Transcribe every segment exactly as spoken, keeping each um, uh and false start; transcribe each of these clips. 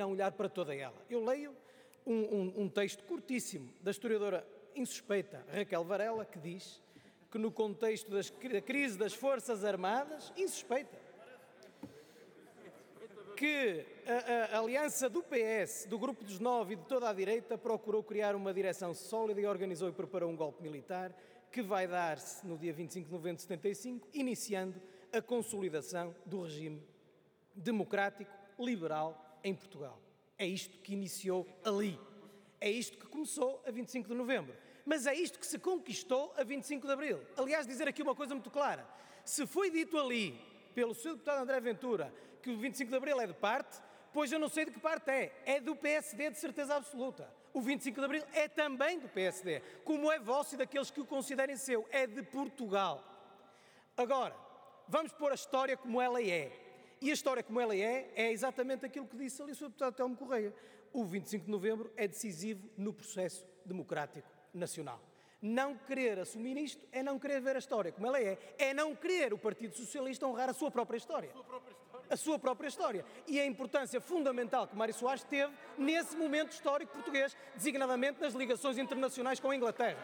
não olhar para toda ela. Eu leio um, um, um texto curtíssimo da historiadora insuspeita Raquel Varela, que diz que no contexto das, da crise das Forças Armadas, insuspeita, que a, a, a aliança do P S, do Grupo dos Nove e de toda a direita procurou criar uma direção sólida e organizou e preparou um golpe militar que vai dar-se no dia vinte e cinco de novembro de setenta e cinco, iniciando a consolidação do regime democrático, liberal em Portugal. É isto que iniciou ali. É isto que começou a vinte e cinco de novembro. Mas é isto que se conquistou a vinte e cinco de abril. Aliás, dizer aqui uma coisa muito clara. Se foi dito ali, pelo senhor deputado André Ventura, que o vinte e cinco de abril é de parte, pois eu não sei de que parte é. É do P S D, de certeza absoluta. O vinte e cinco de abril é também do P S D, como é vosso e daqueles que o considerem seu. É de Portugal. Agora, vamos pôr a história como ela é. E a história como ela é, é exatamente aquilo que disse ali o senhor deputado Telmo Correia. O vinte e cinco de novembro é decisivo no processo democrático nacional. Não querer assumir isto é não querer ver a história como ela é, é não querer o Partido Socialista honrar a sua própria história. A sua própria história. A sua própria história. E a importância fundamental que Mário Soares teve nesse momento histórico português, designadamente nas ligações internacionais com a Inglaterra.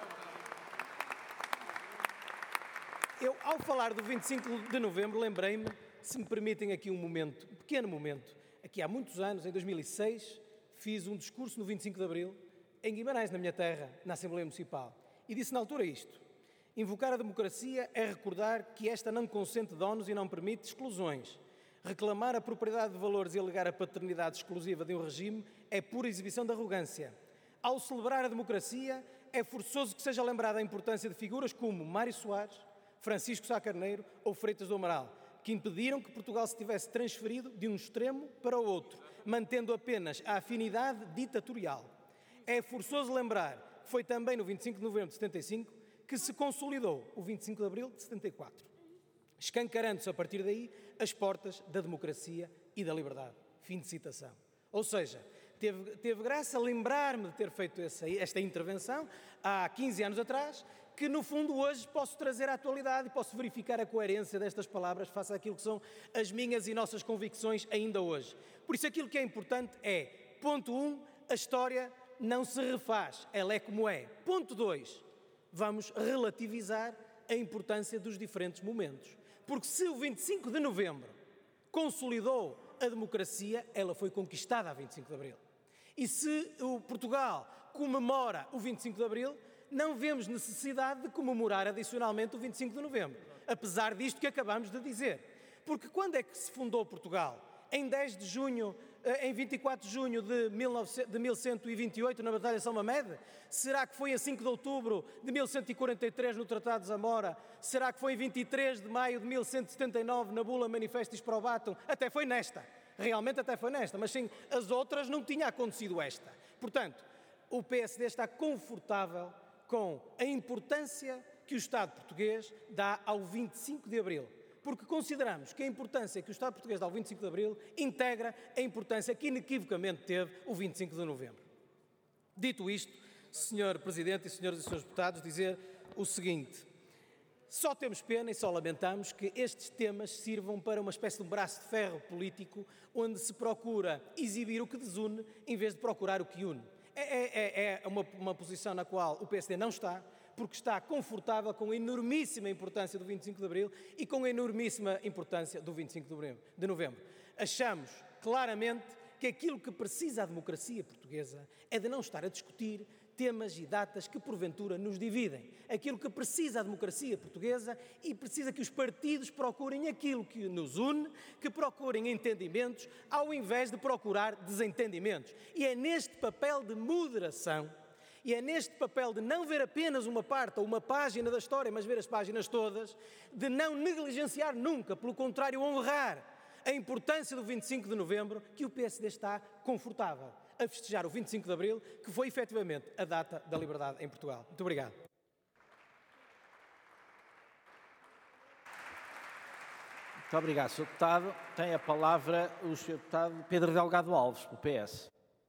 Eu, ao falar do vinte e cinco de novembro, lembrei-me, se me permitem aqui um momento, um pequeno momento, aqui há muitos anos, em dois mil e seis, fiz um discurso no vinte e cinco de abril, em Guimarães, na minha terra, na Assembleia Municipal, e disse na altura isto: invocar a democracia é recordar que esta não consente donos e não permite exclusões. Reclamar a propriedade de valores e alegar a paternidade exclusiva de um regime é pura exibição de arrogância. Ao celebrar a democracia, é forçoso que seja lembrada a importância de figuras como Mário Soares, Francisco Sá Carneiro ou Freitas do Amaral, que impediram que Portugal se tivesse transferido de um extremo para o outro, mantendo apenas a afinidade ditatorial. É forçoso lembrar que foi também no vinte e cinco de novembro de setenta e cinco que se consolidou o vinte e cinco de abril de setenta e quatro, escancarando-se a partir daí as portas da democracia e da liberdade. Fim de citação. Ou seja, teve, teve graça lembrar-me de ter feito essa, esta intervenção há quinze anos atrás, que no fundo hoje posso trazer à atualidade e posso verificar a coerência destas palavras face àquilo que são as minhas e nossas convicções ainda hoje. Por isso aquilo que é importante é, ponto um, a história não se refaz, ela é como é. Ponto dois, vamos relativizar a importância dos diferentes momentos. Porque se o vinte e cinco de novembro consolidou a democracia, ela foi conquistada a vinte e cinco de abril. E se o Portugal comemora o vinte e cinco de abril, não vemos necessidade de comemorar adicionalmente o vinte e cinco de novembro, apesar disto que acabamos de dizer. Porque quando é que se fundou Portugal? Em dez de junho, em vinte e quatro de junho de mil cento e vinte e oito, na Batalha de São Mamede? Será que foi a cinco de outubro de mil cento e quarenta e três, no Tratado de Zamora? Será que foi em vinte e três de maio de mil cento e setenta e nove, na Bula Manifestis Probatum? Até foi nesta. Realmente até foi nesta. Mas sim, as outras não tinha acontecido esta. Portanto, o P S D está confortável com a importância que o Estado português dá ao vinte e cinco de abril. Porque consideramos que a importância que o Estado português dá ao vinte e cinco de abril integra a importância que inequivocamente teve o vinte e cinco de novembro. Dito isto, senhor Presidente e senhoras e senhores deputados, dizer o seguinte: só temos pena e só lamentamos que estes temas sirvam para uma espécie de um braço de ferro político onde se procura exibir o que desune em vez de procurar o que une. É, é, é uma, uma posição na qual o P S D não está, porque está confortável com a enormíssima importância do vinte e cinco de abril e com a enormíssima importância do vinte e cinco de novembro. Achamos claramente que aquilo que precisa a democracia portuguesa é de não estar a discutir temas e datas que porventura nos dividem. Aquilo que precisa a democracia portuguesa e precisa que os partidos procurem aquilo que nos une, que procurem entendimentos, ao invés de procurar desentendimentos. E é neste papel de moderação, e é neste papel de não ver apenas uma parte ou uma página da história, mas ver as páginas todas, de não negligenciar nunca, pelo contrário, honrar a importância do vinte e cinco de novembro, que o P S D está confortável a festejar o vinte e cinco de abril, que foi efetivamente a data da liberdade em Portugal. Muito obrigado. Muito obrigado, senhor Deputado. Tem a palavra o senhor Deputado Pedro Delgado Alves, do P S.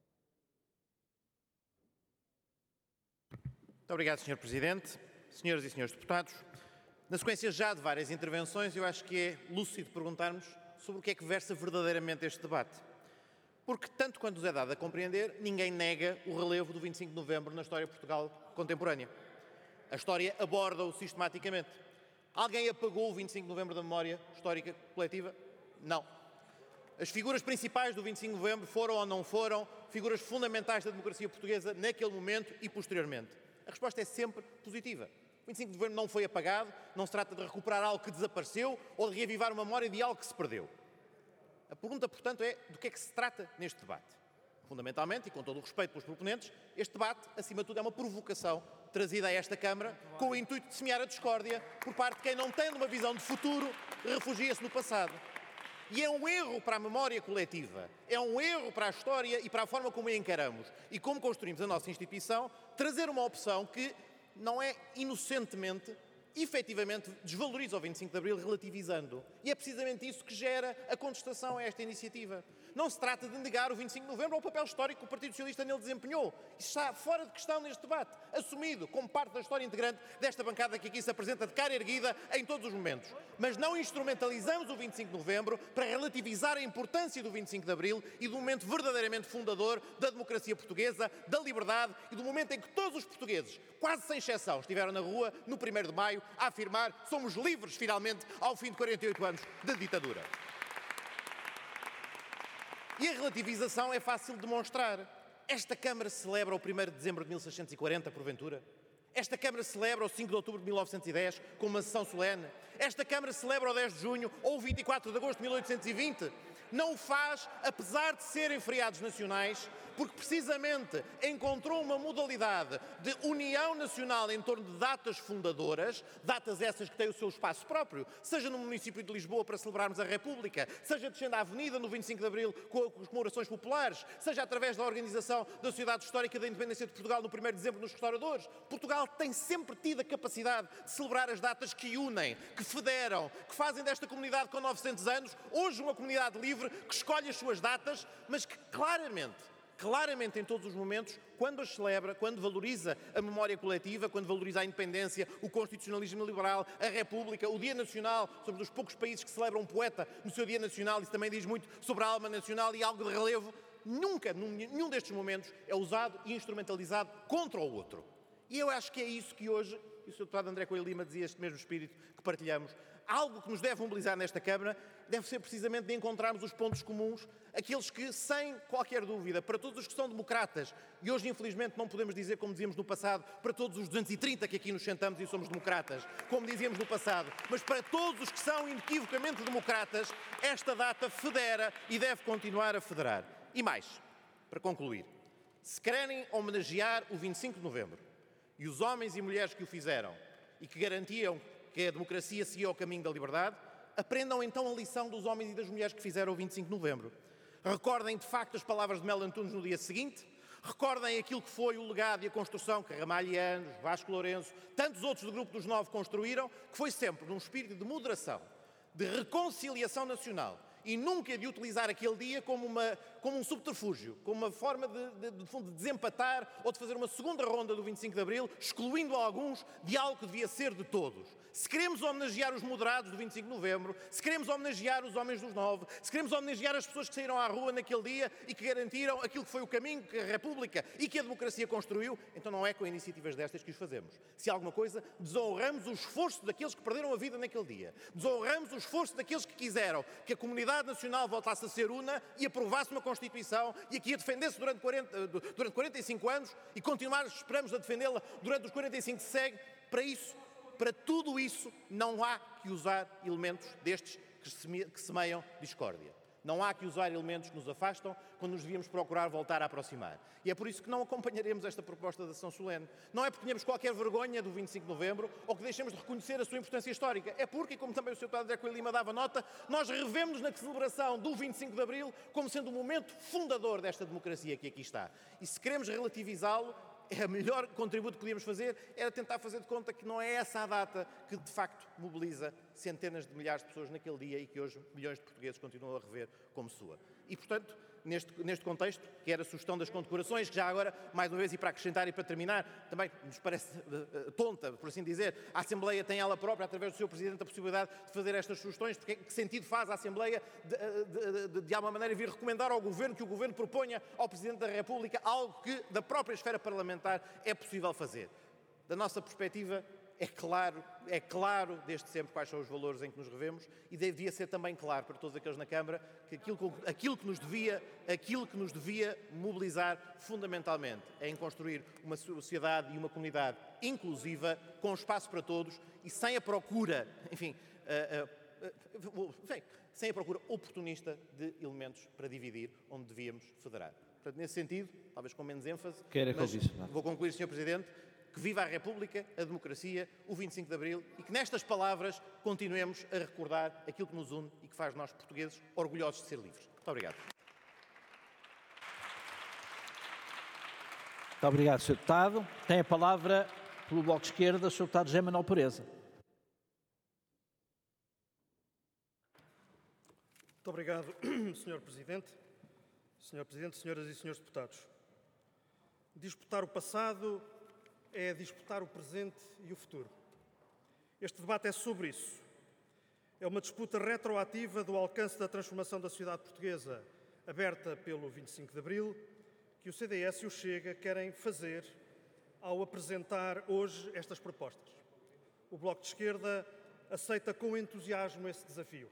Muito obrigado, senhor Presidente. Senhoras e senhores deputados, na sequência já de várias intervenções, eu acho que é lúcido perguntarmos sobre o que é que versa verdadeiramente este debate. Porque, tanto quanto nos é dado a compreender, ninguém nega o relevo do vinte e cinco de novembro na história de Portugal contemporânea. A história aborda-o sistematicamente. Alguém apagou o vinte e cinco de novembro da memória histórica coletiva? Não. As figuras principais do vinte e cinco de novembro foram ou não foram figuras fundamentais da democracia portuguesa naquele momento e posteriormente? A resposta é sempre positiva. O vinte e cinco de novembro não foi apagado, não se trata de recuperar algo que desapareceu ou de reavivar uma memória de algo que se perdeu. A pergunta, portanto, é do que é que se trata neste debate. Fundamentalmente, e com todo o respeito pelos proponentes, este debate, acima de tudo, é uma provocação trazida a esta Câmara com o intuito de semear a discórdia por parte de quem não tem uma visão de futuro, refugia-se no passado. E é um erro para a memória coletiva, é um erro para a história e para a forma como a encaramos e como construímos a nossa instituição, trazer uma opção que não é inocentemente, efetivamente, desvaloriza o vinte e cinco de abril, relativizando. E é precisamente isso que gera a contestação a esta iniciativa. Não se trata de negar o vinte e cinco de novembro ao papel histórico que o Partido Socialista nele desempenhou. Isso está fora de questão neste debate, assumido como parte da história integrante desta bancada que aqui se apresenta de cara erguida em todos os momentos. Mas não instrumentalizamos o vinte e cinco de novembro para relativizar a importância do vinte e cinco de abril e do momento verdadeiramente fundador da democracia portuguesa, da liberdade e do momento em que todos os portugueses, quase sem exceção, estiveram na rua no primeiro de maio a afirmar somos livres finalmente ao fim de quarenta e oito anos de ditadura. E a relativização é fácil de demonstrar. Esta Câmara celebra o primeiro de dezembro de mil seiscentos e quarenta, porventura? Esta Câmara celebra o cinco de outubro de mil novecentos e dez, com uma sessão solene? Esta Câmara celebra o dez de junho ou o vinte e quatro de agosto de mil oitocentos e vinte? Não o faz, apesar de serem feriados nacionais, porque precisamente encontrou uma modalidade de união nacional em torno de datas fundadoras, datas essas que têm o seu espaço próprio, seja no município de Lisboa para celebrarmos a República, seja descendo a Avenida no vinte e cinco de abril com as comemorações populares, seja através da organização da Sociedade Histórica da Independência de Portugal no primeiro de dezembro nos restauradores. Portugal tem sempre tido a capacidade de celebrar as datas que unem, que federam, que fazem desta comunidade com novecentos anos, hoje uma comunidade livre, que escolhe as suas datas, mas que claramente, claramente em todos os momentos, quando as celebra, quando valoriza a memória coletiva, quando valoriza a independência, o constitucionalismo liberal, a República, o Dia Nacional, somos dos poucos países que celebram um poeta no seu Dia Nacional, isso também diz muito sobre a alma nacional e algo de relevo, nunca, nenhum destes momentos é usado e instrumentalizado contra o outro. E eu acho que é isso que hoje, e o senhor deputado André Coelho Lima dizia este mesmo espírito que partilhamos, algo que nos deve mobilizar nesta Câmara deve ser precisamente de encontrarmos os pontos comuns, aqueles que, sem qualquer dúvida, para todos os que são democratas, e hoje infelizmente não podemos dizer, como dizíamos no passado, para todos os duzentos e trinta que aqui nos sentamos e somos democratas, como dizíamos no passado, mas para todos os que são inequivocamente democratas, esta data federa e deve continuar a federar. E mais, para concluir, se querem homenagear o vinte e cinco de novembro e os homens e mulheres que o fizeram e que garantiam que a democracia seguia o caminho da liberdade, aprendam então a lição dos homens e das mulheres que fizeram o vinte e cinco de novembro. Recordem de facto as palavras de Melo Antunes no dia seguinte, recordem aquilo que foi o legado e a construção que Ramalhianos, Vasco Lourenço, tantos outros do Grupo dos Nove construíram, que foi sempre num espírito de moderação, de reconciliação nacional, e nunca de utilizar aquele dia como, uma, como um subterfúgio, como uma forma de, de, de, fundo, de desempatar ou de fazer uma segunda ronda do vinte e cinco de abril, excluindo alguns de algo que devia ser de todos. Se queremos homenagear os moderados do vinte e cinco de novembro, se queremos homenagear os homens dos nove, se queremos homenagear as pessoas que saíram à rua naquele dia e que garantiram aquilo que foi o caminho que a República e que a democracia construiu, então não é com iniciativas destas que os fazemos. Se alguma coisa, desonramos o esforço daqueles que perderam a vida naquele dia. Desonramos o esforço daqueles que quiseram que a comunidade nacional voltasse a ser una e aprovasse uma Constituição e aqui a defendesse durante, quarenta, durante quarenta e cinco anos e continuar, esperamos, a defendê-la durante os quarenta e cinco que segue. Para isso, para tudo isso, não há que usar elementos destes que semeiam discórdia. Não há que usar elementos que nos afastam quando nos devíamos procurar voltar a aproximar. E é por isso que não acompanharemos esta proposta de ação solene. Não é porque tenhamos qualquer vergonha do vinte e cinco de novembro ou que deixemos de reconhecer a sua importância histórica. É porque, como também o senhor deputado André Coelho Lima dava nota, nós revemos na celebração do vinte e cinco de abril como sendo o momento fundador desta democracia que aqui está. E se queremos relativizá-lo, é o melhor contributo que podíamos fazer era tentar fazer de conta que não é essa a data que de facto mobiliza centenas de milhares de pessoas naquele dia e que hoje milhões de portugueses continuam a rever como sua. E, portanto, neste, neste contexto, que era a sugestão das condecorações, que já agora, mais uma vez, e para acrescentar e para terminar, também nos parece uh, tonta, por assim dizer, a Assembleia tem ela própria, através do seu Presidente, a possibilidade de fazer estas sugestões, porque que sentido faz a Assembleia de, de, de, de alguma maneira vir recomendar ao Governo que o Governo proponha ao Presidente da República algo que da própria esfera parlamentar é possível fazer. Da nossa perspectiva, é claro, é claro desde sempre quais são os valores em que nos revemos e devia ser também claro para todos aqueles na Câmara que aquilo, aquilo, que, nos devia, aquilo que nos devia mobilizar fundamentalmente é em construir uma sociedade e uma comunidade inclusiva, com espaço para todos e sem a procura, enfim, uh, uh, uh, bem, sem a procura oportunista de elementos para dividir onde devíamos federar. Portanto, nesse sentido, talvez com menos ênfase, mas vou concluir, senhor Presidente, que viva a República, a democracia, o vinte e cinco de Abril e que nestas palavras continuemos a recordar aquilo que nos une e que faz nós, portugueses, orgulhosos de ser livres. Muito obrigado. Muito obrigado, senhor Deputado. Tem a palavra, pelo Bloco de Esquerda, o senhor Deputado José Manuel Pureza. Muito obrigado, senhor Presidente. senhor Presidente, senhoras e senhores deputados. Disputar o passado é disputar o presente e o futuro. Este debate é sobre isso. É uma disputa retroativa do alcance da transformação da sociedade portuguesa, aberta pelo vinte e cinco de Abril, que o C D S e o Chega querem fazer ao apresentar hoje estas propostas. O Bloco de Esquerda aceita com entusiasmo esse desafio.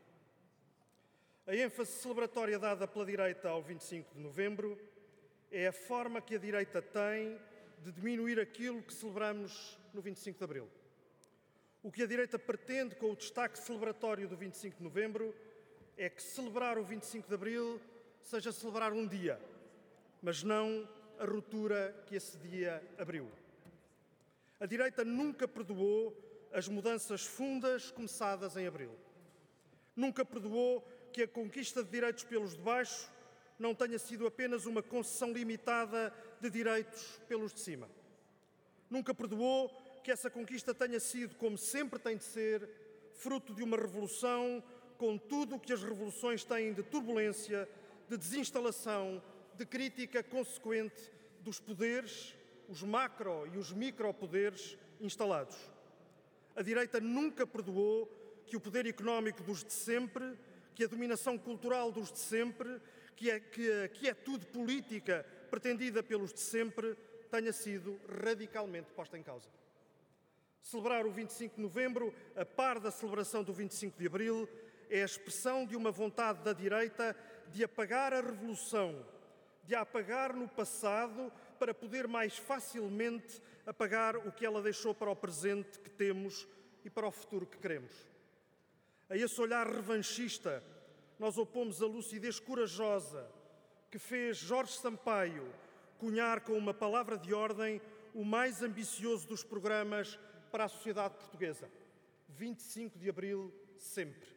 A ênfase celebratória dada pela direita ao vinte e cinco de Novembro é a forma que a direita tem de diminuir aquilo que celebramos no vinte e cinco de Abril. O que a direita pretende com o destaque celebratório do vinte e cinco de Novembro é que celebrar o vinte e cinco de Abril seja celebrar um dia, mas não a ruptura que esse dia abriu. A direita nunca perdoou as mudanças fundas começadas em Abril. Nunca perdoou que a conquista de direitos pelos de baixo não tenha sido apenas uma concessão limitada de direitos pelos de cima. Nunca perdoou que essa conquista tenha sido, como sempre tem de ser, fruto de uma revolução com tudo o que as revoluções têm de turbulência, de desinstalação, de crítica consequente dos poderes, os macro e os micropoderes instalados. A direita nunca perdoou que o poder económico dos de sempre, que a dominação cultural dos de sempre, que a, que a quietude política pretendida pelos de sempre tenha sido radicalmente posta em causa. Celebrar o vinte e cinco de Novembro, a par da celebração do vinte e cinco de Abril, é a expressão de uma vontade da direita de apagar a revolução, de a apagar no passado para poder mais facilmente apagar o que ela deixou para o presente que temos e para o futuro que queremos. A esse olhar revanchista, nós opomos a lucidez corajosa que fez Jorge Sampaio cunhar com uma palavra de ordem o mais ambicioso dos programas para a sociedade portuguesa. vinte e cinco de Abril, sempre.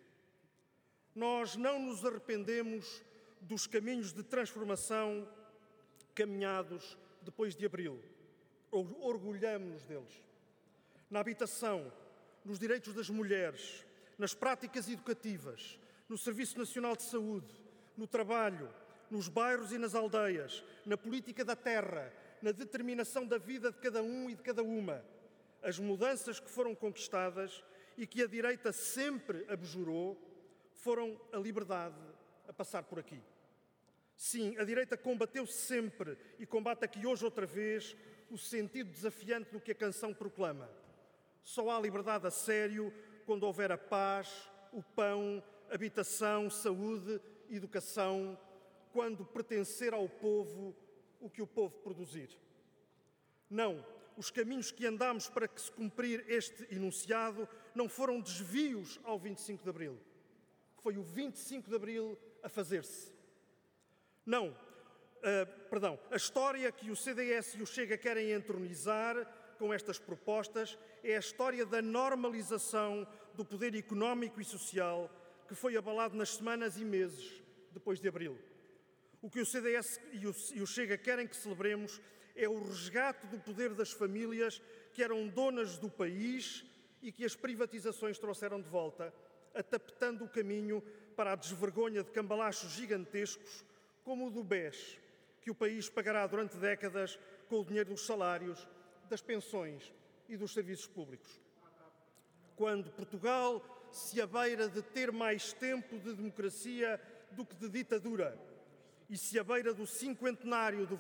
Nós não nos arrependemos dos caminhos de transformação caminhados depois de Abril. Orgulhamo-nos deles. Na habitação, nos direitos das mulheres, nas práticas educativas, no Serviço Nacional de Saúde, no trabalho, nos bairros e nas aldeias, na política da terra, na determinação da vida de cada um e de cada uma. As mudanças que foram conquistadas e que a direita sempre abjurou foram a liberdade a passar por aqui. Sim, a direita combateu sempre e combate aqui hoje outra vez o sentido desafiante do que a canção proclama. Só há liberdade a sério quando houver a paz, o pão, habitação, saúde, educação, quando pertencer ao povo o que o povo produzir. Não, os caminhos que andamos para que se cumprir este enunciado não foram desvios ao vinte e cinco de Abril. Foi o vinte e cinco de Abril a fazer-se. Não, uh, perdão, a história que o C D S e o Chega querem entronizar com estas propostas é a história da normalização do poder económico e social que foi abalado nas semanas e meses depois de Abril. O que o C D S e o, e o Chega querem que celebremos é o resgate do poder das famílias que eram donas do país e que as privatizações trouxeram de volta, adaptando o caminho para a desvergonha de cambalachos gigantescos como o do B E S, que o país pagará durante décadas com o dinheiro dos salários, das pensões e dos serviços públicos. Quando Portugal se abeira de ter mais tempo de democracia do que de ditadura e se abeira do cinquentenário do